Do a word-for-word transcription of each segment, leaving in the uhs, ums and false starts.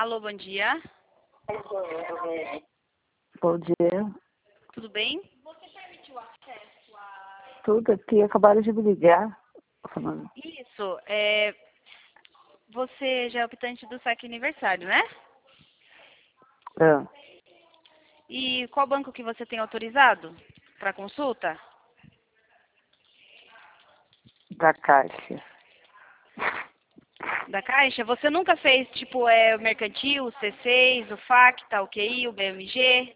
Alô, bom dia. Bom dia. Tudo bem? Tudo aqui, acabaram de me ligar. Falando. Isso, é... Você já é optante do saque aniversário, né? Ah, E qual banco que você tem autorizado para consulta? da Caixa. Da Caixa? Você nunca fez, tipo, é, o Mercantil, o C seis, o Facta, o Q I, o B M G?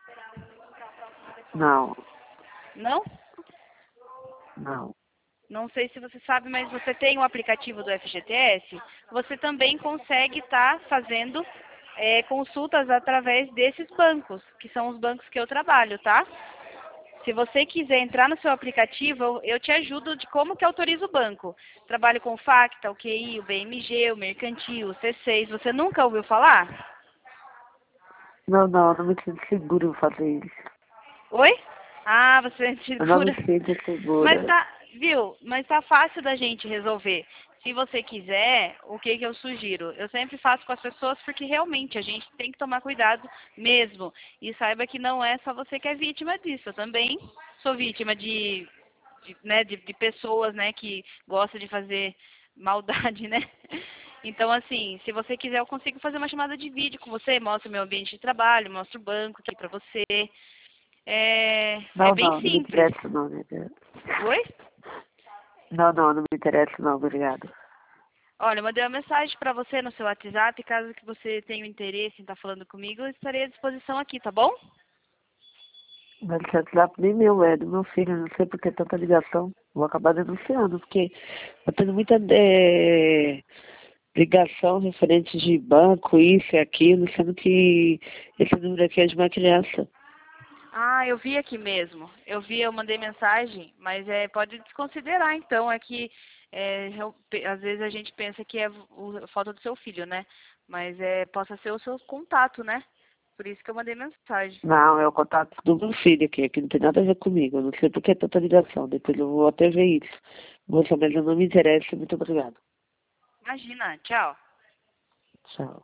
Não, Não? não. Não sei se você sabe, mas você tem o aplicativo do F G T S, você também consegue estar fazendo é, consultas através desses bancos, que são os bancos que eu trabalho, tá? Se você quiser entrar no seu aplicativo, eu, eu te ajudo de como que autoriza o banco. Trabalho com o Facta, o Q I, o B M G, o Mercantil, o C seis. Você nunca ouviu falar? Não, não, eu não me sinto seguro em fazer isso. Oi? Ah, você é Eu não me segura. sinto Mas segura. tá, viu? Mas tá fácil da gente resolver. Se você quiser, o que que eu sugiro? Eu sempre faço com as pessoas porque realmente a gente tem que tomar cuidado mesmo. E saiba que não é só você que é vítima disso. Eu também sou vítima de, de, né, de, de pessoas, né, que gostam de fazer maldade, né? Então, assim, se você quiser, eu consigo fazer uma chamada de vídeo com você, mostro o meu ambiente de trabalho, mostro o banco aqui pra você. É, é Não, bem não, não me simples. interessa não, né? Oi? Não, não, não me interessa não, obrigado. Olha, eu mandei uma mensagem para você no seu WhatsApp, caso que você tenha um interesse em estar falando comigo, eu estarei à disposição aqui, tá bom? Mas o WhatsApp nem meu, é do meu filho, não sei por que tanta ligação. Vou acabar denunciando, porque eu tenho muita é, ligação referente de banco, isso e aquilo, sendo que esse número aqui é de uma criança. Ah, eu vi aqui mesmo. Eu vi, eu mandei mensagem, mas é, pode desconsiderar então, é que é, eu- pe- às vezes a gente pensa que é o- a falta do seu filho, né? Mas é, possa ser o seu contato, né? Por isso que eu mandei mensagem. Não, é o contato do meu filho aqui, que não tem nada a ver comigo. Eu não sei por que tanta ligação. Depois eu vou até ver isso. Moça, mas eu não me interessa. Muito obrigado. Imagina, tchau. Tchau.